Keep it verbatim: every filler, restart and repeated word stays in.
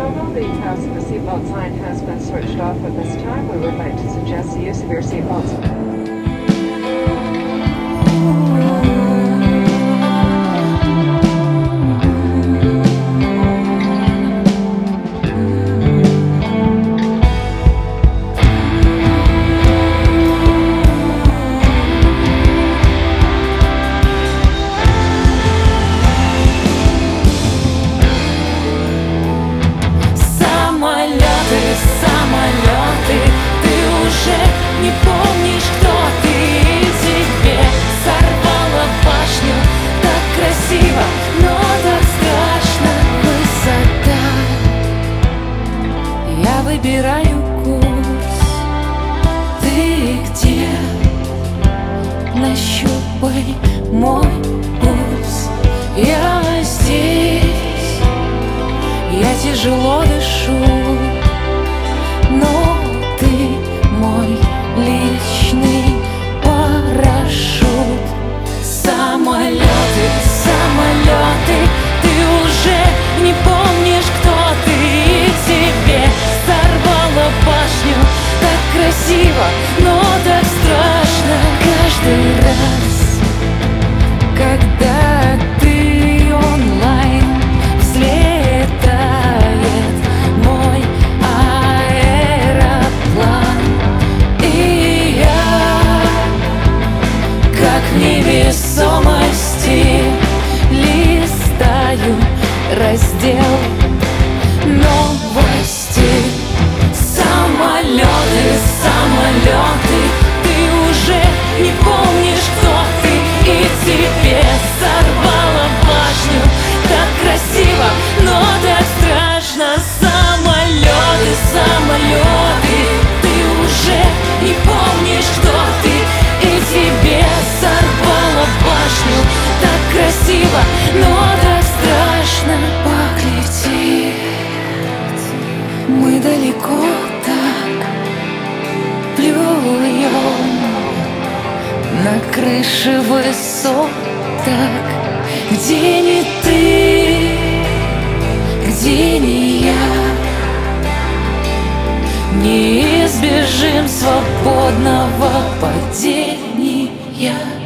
Although the fasten seatbelt sign has been switched off at this time, we would like to suggest the use of your seatbelts. Самолеты, ты уже не помнишь, кто ты, и тебе сорвало башню. Так красиво, но так страшно высота. Я выбираю курс, ты где? Нащупай мой пульс. Я здесь, я тяжело дышу, но ты мой личный парашют. Самолеты, самолеты, ты уже не помнишь, кто ты, и тебе сорвало башню. Так красиво, но так страшно каждый раз, когда ты онлайн. Взлетает мой в невесомости листаю раздел новости. Самолеты, самолеты, ты уже не помнишь, кто ты, и тебе сорвало башню. Так красиво, но так страшно. Самолеты, самолеты, ты уже не помнишь, кто ты, и тебе сорвало башню. Так красиво, но так страшно. Полететь мы далеко так плюем на крыше высоток. Где не ты, где не я, не избежим свободного падения.